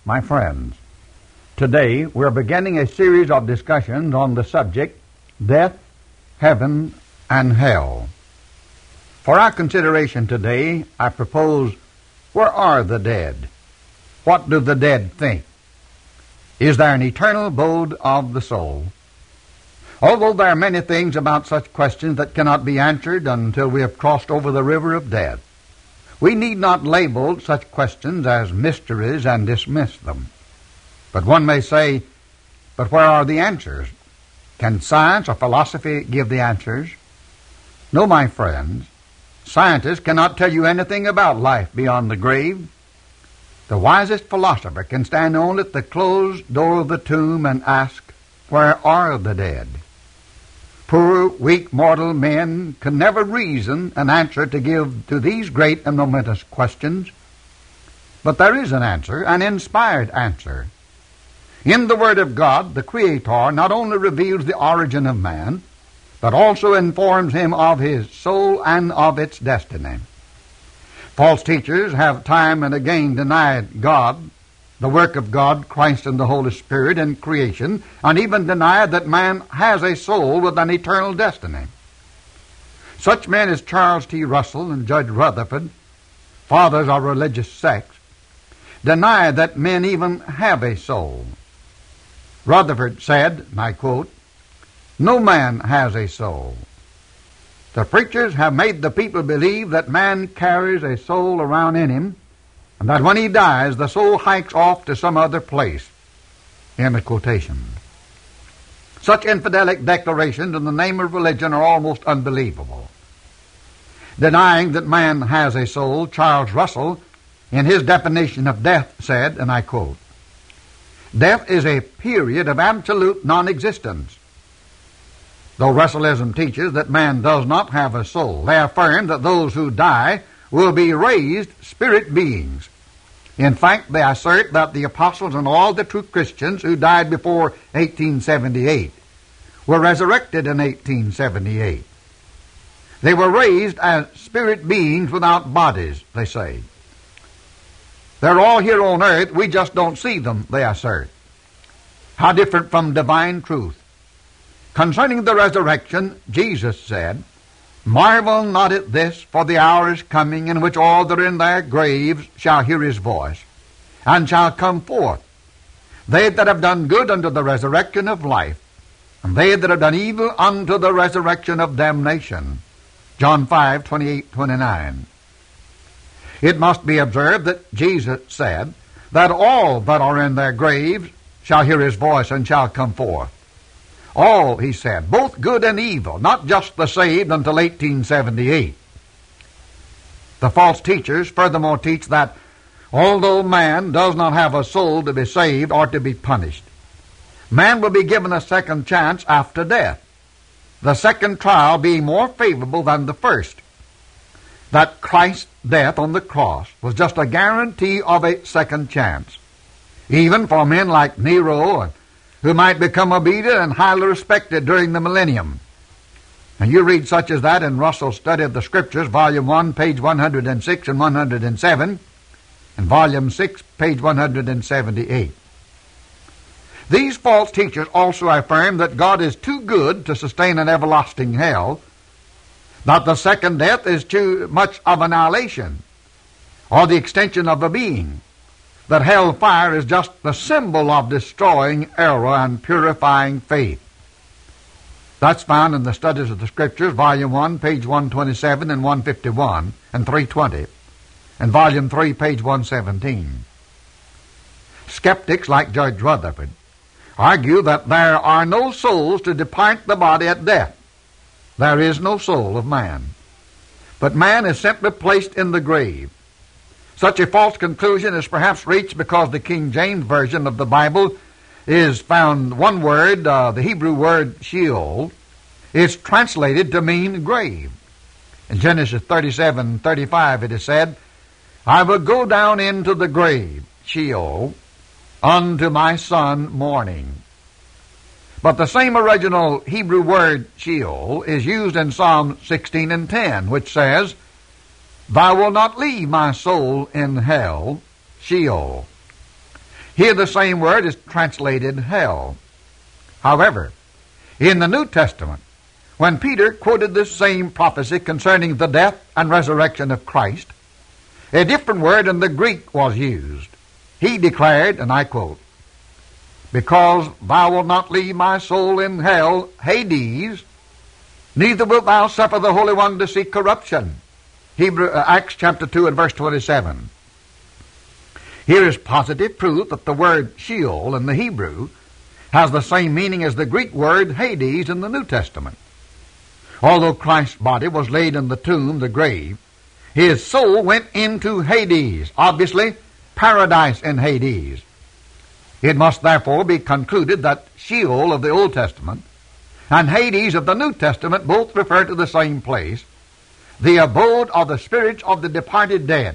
My friends, today we're beginning a series of discussions on the subject, death, heaven, and hell. For our consideration today, I propose, where are the dead? What do the dead think? Is there an eternal abode of the soul? Although there are many things about such questions that cannot be answered until we have crossed over the river of death, we need not label such questions as mysteries and dismiss them. But one may say, but where are the answers? Can science or philosophy give the answers? No, my friends. Scientists cannot tell you anything about life beyond the grave. The wisest philosopher can stand only at the closed door of the tomb and ask, where are the dead? Poor, weak, mortal men can never reason an answer to give to these great and momentous questions. But there is an answer, an inspired answer. In the Word of God, the Creator not only reveals the origin of man, but also informs him of his soul and of its destiny. False teachers have time and again denied God, the work of God, Christ and the Holy Spirit in creation, and even denied that man has a soul with an eternal destiny. Such men as Charles T. Russell and Judge Rutherford, fathers of religious sects, deny that men even have a soul. Rutherford said, and I quote, "No man has a soul. The preachers have made the people believe that man carries a soul around in him, and that when he dies, the soul hikes off to some other place." End of quotation. Such infidelic declarations in the name of religion are almost unbelievable. Denying that man has a soul, Charles Russell, in his definition of death, said, and I quote, "Death is a period of absolute non-existence." Though Russellism teaches that man does not have a soul, they affirm that those who die will be raised spirit beings. In fact, they assert that the apostles and all the true Christians who died before 1878 were resurrected in 1878. They were raised as spirit beings without bodies, they say. They're all here on earth, we just don't see them, they assert. How different from divine truth. Concerning the resurrection, Jesus said, "Marvel not at this, for the hour is coming in which all that are in their graves shall hear his voice, and shall come forth, they that have done good unto the resurrection of life, and they that have done evil unto the resurrection of damnation." John 5:28-29. It must be observed that Jesus said that all that are in their graves shall hear his voice and shall come forth. All, he said, both good and evil, not just the saved until 1878. The false teachers furthermore teach that although man does not have a soul to be saved or to be punished, man will be given a second chance after death, the second trial being more favorable than the first. That Christ's death on the cross was just a guarantee of a second chance, even for men like Nero, who might become obedient and highly respected during the millennium. And you read such as that in Russell's Study of the Scriptures, Volume 1, page 106 and 107, and Volume 6, page 178. These false teachers also affirm that God is too good to sustain an everlasting hell, that the second death is too much of annihilation, or the extension of a being, that hell fire is just the symbol of destroying error and purifying faith. That's found in the Studies of the Scriptures, Volume 1, page 127 and 151 and 320, and Volume 3, page 117. Skeptics like Judge Rutherford argue that there are no souls to depart the body at death. There is no soul of man, but man is simply placed in the grave. Such a false conclusion is perhaps reached because the King James Version of the Bible is found one word, the Hebrew word Sheol, is translated to mean grave. In Genesis 37:35 it is said, "I will go down into the grave, Sheol, unto my son mourning." But the same original Hebrew word Sheol is used in Psalm 16:10, which says, "Thou wilt not leave my soul in hell, Sheol." Here the same word is translated hell. However, in the New Testament, when Peter quoted this same prophecy concerning the death and resurrection of Christ, a different word in the Greek was used. He declared, and I quote, "Because thou wilt not leave my soul in hell, Hades, neither wilt thou suffer the Holy One to see corruption." Acts chapter 2 and verse 27. Here is positive proof that the word Sheol in the Hebrew has the same meaning as the Greek word Hades in the New Testament. Although Christ's body was laid in the tomb, the grave, his soul went into Hades, obviously paradise in Hades. It must therefore be concluded that Sheol of the Old Testament and Hades of the New Testament both refer to the same place, the abode of the spirits of the departed dead.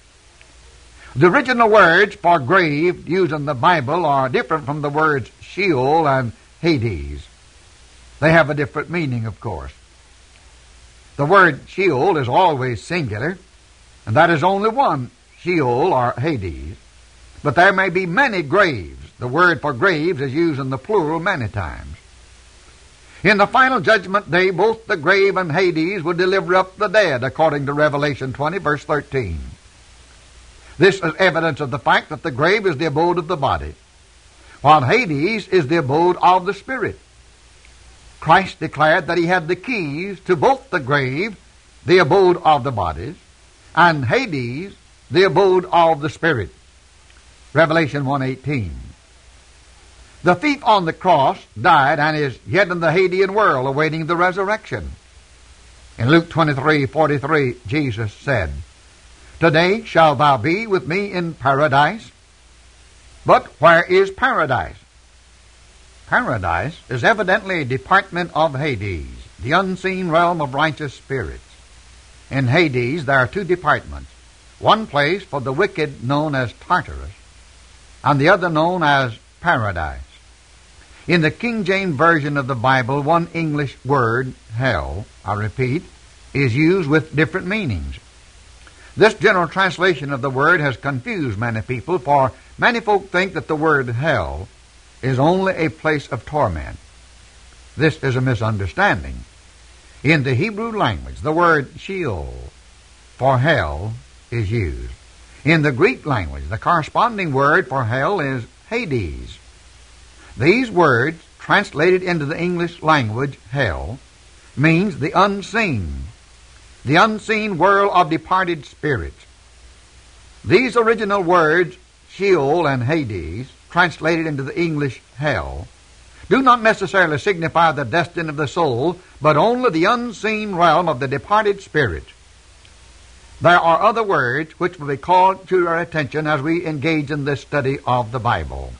The original words for grave used in the Bible are different from the words Sheol and Hades. They have a different meaning, of course. The word Sheol is always singular, and that is only one Sheol or Hades. But there may be many graves. The word for graves is used in the plural many times. In the final judgment day, both the grave and Hades will deliver up the dead, according to Revelation 20, verse 13. This is evidence of the fact that the grave is the abode of the body, while Hades is the abode of the spirit. Christ declared that he had the keys to both the grave, the abode of the bodies, and Hades, the abode of the spirit. Revelation 1:18. The thief on the cross died and is yet in the Hadean world awaiting the resurrection. In Luke 23:43, Jesus said, "Today shalt thou be with me in paradise." But where is paradise? Paradise is evidently a department of Hades, the unseen realm of righteous spirits. In Hades there are two departments, one place for the wicked known as Tartarus, and the other known as paradise. In the King James Version of the Bible, one English word, hell, I repeat, is used with different meanings. This general translation of the word has confused many people, for many folk think that the word hell is only a place of torment. This is a misunderstanding. In the Hebrew language, the word Sheol for hell is used. In the Greek language, the corresponding word for hell is Hades. These words, translated into the English language, hell, means the unseen world of departed spirits. These original words, Sheol and Hades, translated into the English hell, do not necessarily signify the destiny of the soul, but only the unseen realm of the departed spirits. There are other words which will be called to our attention as we engage in this study of the Bible.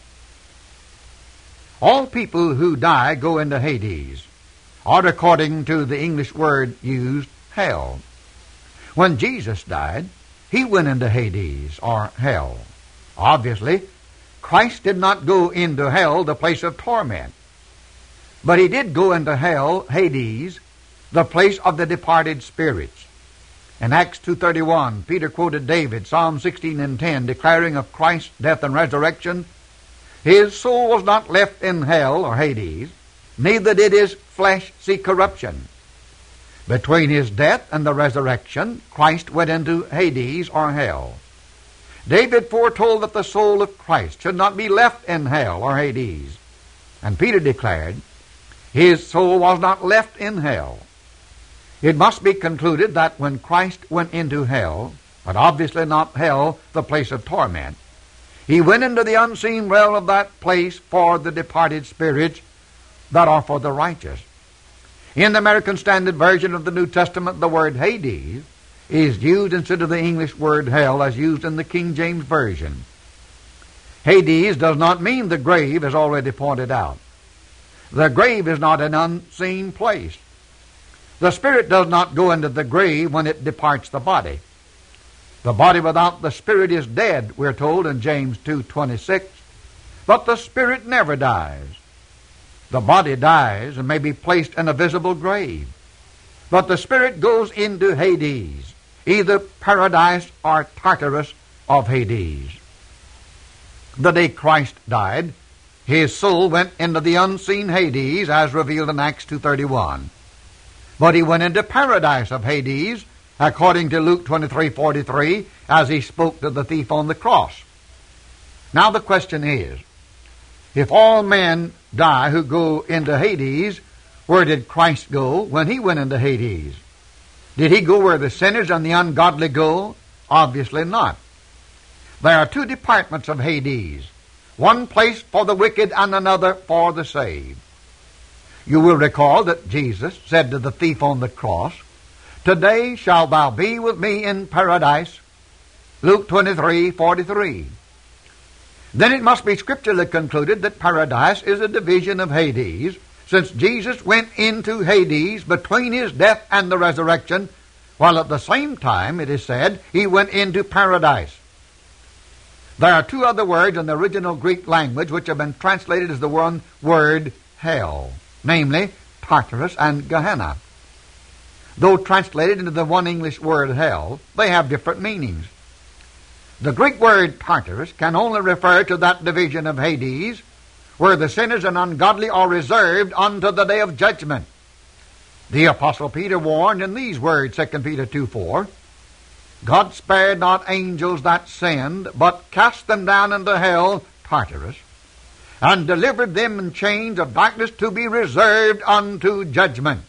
All people who die go into Hades, or according to the English word used, hell. When Jesus died, he went into Hades, or hell. Obviously, Christ did not go into hell, the place of torment. But he did go into hell, Hades, the place of the departed spirits. In Acts 2:31, Peter quoted David, Psalm 16 and 10, declaring of Christ's death and resurrection, "His soul was not left in hell," or Hades, "neither did his flesh see corruption." Between his death and the resurrection, Christ went into Hades, or hell. David foretold that the soul of Christ should not be left in hell, or Hades. And Peter declared, his soul was not left in hell. It must be concluded that when Christ went into hell, but obviously not hell, the place of torment, he went into the unseen realm of that place for the departed spirits that are for the righteous. In the American Standard Version of the New Testament, the word Hades is used instead of the English word hell as used in the King James Version. Hades does not mean the grave, as already pointed out. The grave is not an unseen place. The spirit does not go into the grave when it departs the body. The body without the spirit is dead, we're told in James 2:26, but the spirit never dies. The body dies and may be placed in a visible grave, but the spirit goes into Hades, either paradise or Tartarus of Hades. The day Christ died, his soul went into the unseen Hades, as revealed in Acts 2:31. But he went into paradise of Hades, according to Luke 23:43, as he spoke to the thief on the cross. Now the question is, if all men die who go into Hades, where did Christ go when he went into Hades? Did he go where the sinners and the ungodly go? Obviously not. There are two departments of Hades, one place for the wicked and another for the saved. You will recall that Jesus said to the thief on the cross, "Today shalt thou be with me in paradise," Luke 23:43. Then it must be scripturally concluded that paradise is a division of Hades, since Jesus went into Hades between his death and the resurrection, while at the same time, it is said, he went into paradise. There are two other words in the original Greek language which have been translated as the one word hell, namely Tartarus and Gehenna. Though translated into the one English word hell, they have different meanings. The Greek word Tartarus can only refer to that division of Hades where the sinners and ungodly are reserved unto the day of judgment. The Apostle Peter warned in these words, 2 Peter 2:4, "God spared not angels that sinned, but cast them down into hell, Tartarus, and delivered them in chains of darkness to be reserved unto judgment."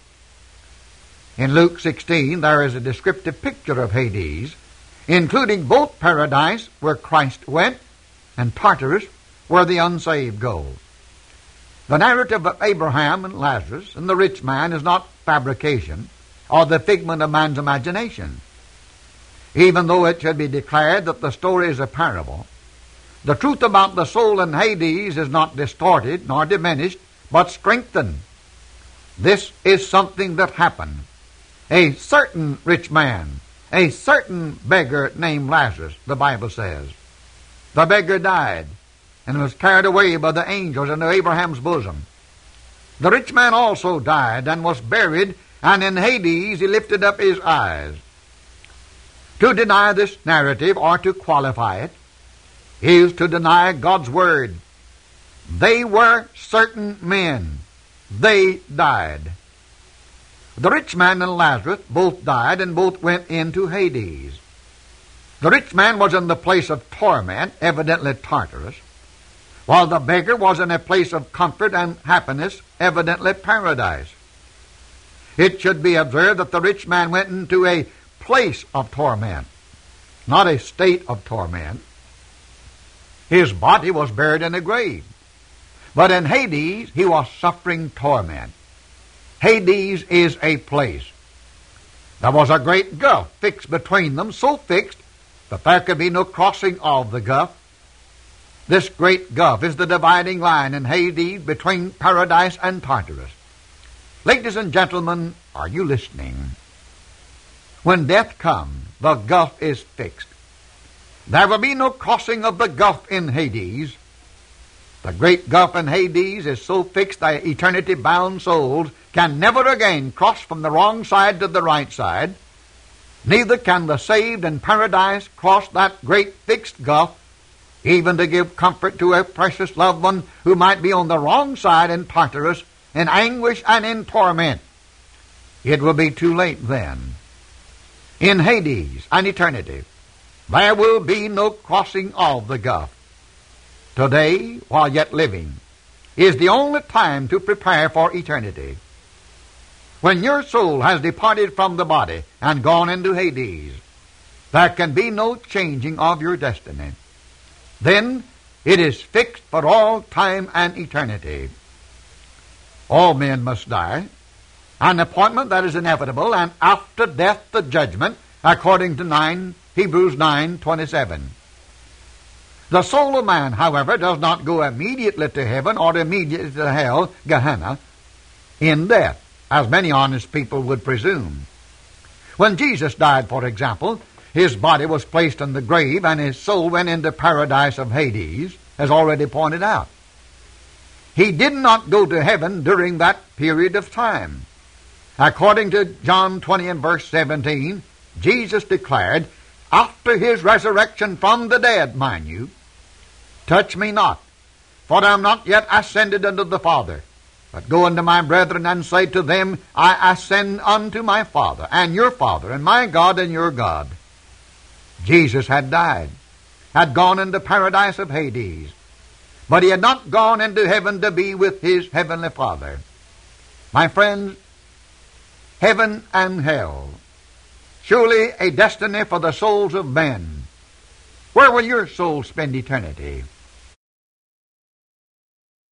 In Luke 16 there is a descriptive picture of Hades, including both paradise, where Christ went, and Tartarus, where the unsaved go. The narrative of Abraham and Lazarus and the rich man is not fabrication or the figment of man's imagination. Even though it should be declared that the story is a parable, the truth about the soul in Hades is not distorted nor diminished, but strengthened. This is something that happened. A certain rich man, a certain beggar named Lazarus, the Bible says. The beggar died and was carried away by the angels into Abraham's bosom. The rich man also died and was buried, and in Hades he lifted up his eyes. To deny this narrative or to qualify it is to deny God's word. They were certain men. They died. The rich man and Lazarus both died and both went into Hades. The rich man was in the place of torment, evidently Tartarus, while the beggar was in a place of comfort and happiness, evidently paradise. It should be observed that the rich man went into a place of torment, not a state of torment. His body was buried in a grave, but in Hades he was suffering torment. Hades is a place. There was a great gulf fixed between them, so fixed that there could be no crossing of the gulf. This great gulf is the dividing line in Hades between paradise and Tartarus. Ladies and gentlemen, are you listening? When death comes, the gulf is fixed. There will be no crossing of the gulf in Hades. The great gulf in Hades is so fixed that eternity-bound souls can never again cross from the wrong side to the right side. Neither can the saved in paradise cross that great fixed gulf, even to give comfort to a precious loved one who might be on the wrong side in Tartarus, in anguish and in torment. It will be too late then. In Hades and eternity, there will be no crossing of the gulf. Today, while yet living, is the only time to prepare for eternity. When your soul has departed from the body and gone into Hades, there can be no changing of your destiny. Then it is fixed for all time and eternity. All men must die, an appointment that is inevitable, and after death the judgment, according to Hebrews 9:27. The soul of man, however, does not go immediately to heaven or immediately to hell, Gehenna, in death, as many honest people would presume. When Jesus died, for example, his body was placed in the grave and his soul went into paradise of Hades, as already pointed out. He did not go to heaven during that period of time. According to John 20 and verse 17, Jesus declared, after his resurrection from the dead, mind you, touch me not, for I am not yet ascended unto the Father. But go unto my brethren, and say to them, I ascend unto my Father, and your Father, and my God, and your God. Jesus had died, had gone into paradise of Hades, but he had not gone into heaven to be with his heavenly Father. My friends, heaven and hell, surely a destiny for the souls of men. Where will your soul spend eternity?